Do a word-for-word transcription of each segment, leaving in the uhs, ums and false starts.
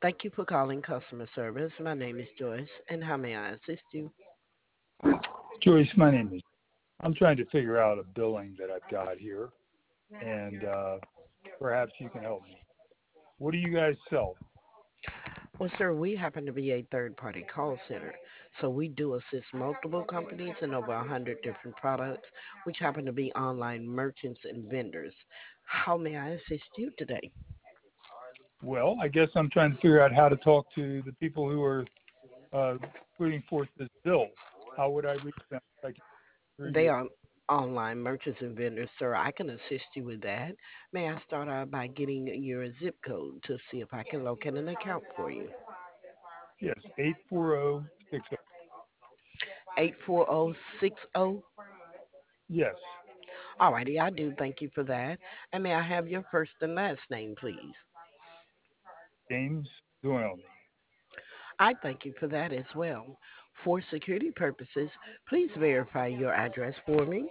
Thank you for calling customer service. My name is Joyce, and how may I assist you? Joyce, my name is. I'm trying to figure out a billing that I've got here, and uh, perhaps you can help me. What do you guys sell? Well, sir, we happen to be a third-party call center, so we do assist multiple companies in over a hundred different products, which happen to be online merchants and vendors. How may I assist you today? Well, I guess I'm trying to figure out how to talk to the people who are uh, putting forth this bill. How would I reach them? Like through They you? are online merchants and vendors, sir. I can assist you with that. May I start out by getting your zip code to see if I can locate an account for you? Yes, eight four zero six zero. eight four zero six zero. Yes, Alrighty, I do thank you for that. And may I have your first and last name, please? James Duelny. I thank you for that as well. For security purposes, please verify your address for me.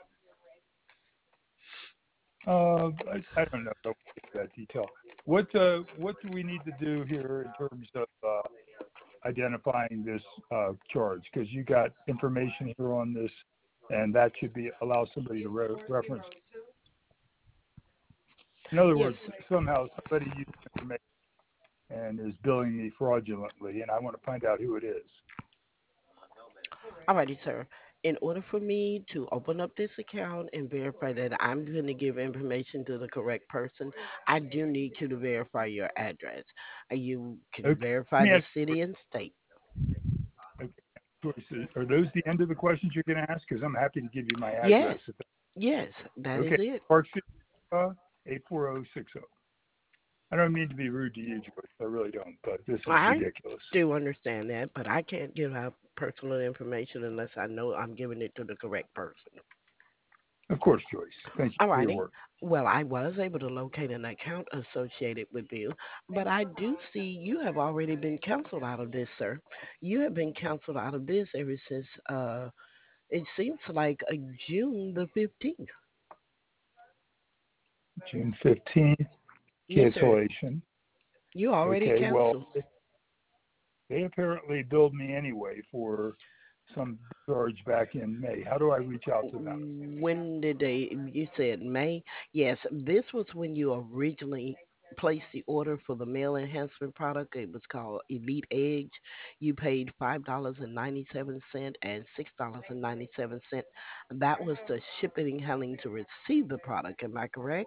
Uh, I, I don't know if I'll get that detail. What uh, what do we need to do here in terms of uh, identifying this uh, charge? Because you got information here on this, and that should be allow somebody to re- reference. In other Yes. words, somehow somebody used information and is billing me fraudulently, and I want to find out who it is. Alrighty, sir. In order for me to open up this account and verify that I'm going to give information to the correct person, I do need you to verify your address. Uh, You can Okay. verify Let me the ask city and state. you, okay, choices. Are those the end of the questions you're going to ask? Because I'm happy to give you my Yes, address. yes, that is Okay, it. Park City, uh, eight four zero six zero. I don't mean to be rude to you, George. I really don't, but this is I ridiculous. do understand that, but I can't give out personal information unless I know I'm giving it to the correct person. Of course, Joyce. Thank you for your Alrighty. work. Well, I was able to locate an account associated with you, but I do see you have already been canceled out of this, sir. You have been canceled out of this ever since uh it seems like uh, June the fifteenth. June fifteenth, Yes, sir. cancellation. You already Okay, well, canceled. they apparently billed me anyway for some charge back in May. How do I reach out to them? When did they, you said May? Yes, this was when you originally placed the order for the male enhancement product. It was called Elite Edge. You paid five dollars and ninety-seven cents and six dollars and ninety-seven cents. That was the shipping and handling to receive the product. Am I correct?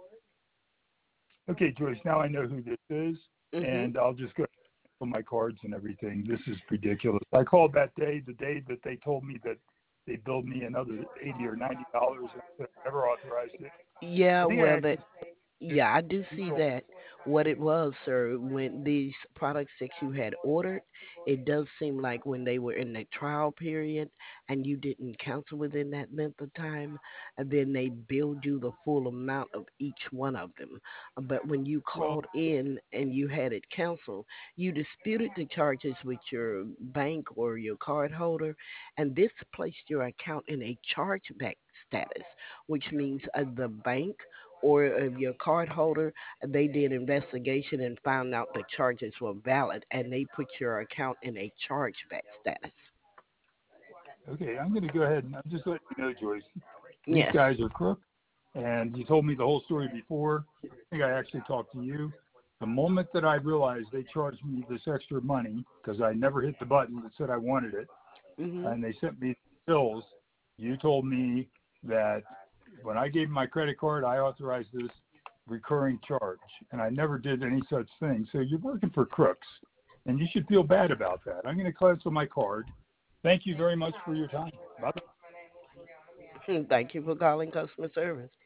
Okay, Joyce, now I know who this is, Mm-hmm. and I'll just go for my cards and everything. This is ridiculous. I called that day, the day that they told me that they billed me another eighty or ninety dollars, and I never authorized it. Yeah, I think I well, that actually Yeah, I do you see told that. What it was, sir, when these products that you had ordered, it does seem like when they were in the trial period and you didn't cancel within that length of time, and then they billed you the full amount of each one of them. But when you well, called in and you had it canceled, you disputed the charges with your bank or your card holder, and this placed your account in a chargeback status, which means uh, the bank or if your card holder, they did investigation and found out the charges were valid and they put your account in a chargeback status. okay, I'm going to go ahead and I'm just letting you know, Joyce, these Yes. guys are crooks, and you told me the whole story before. I think I actually talked to you. The moment that I realized they charged me this extra money because I never hit the button that said I wanted it, Mhm. and they sent me bills, you told me that when I gave my credit card, I authorized this recurring charge, and I never did any such thing. So you're working for crooks, and you should feel bad about that. I'm going to cancel my card. Thank you very much for your time. Bye. Thank you for calling customer service.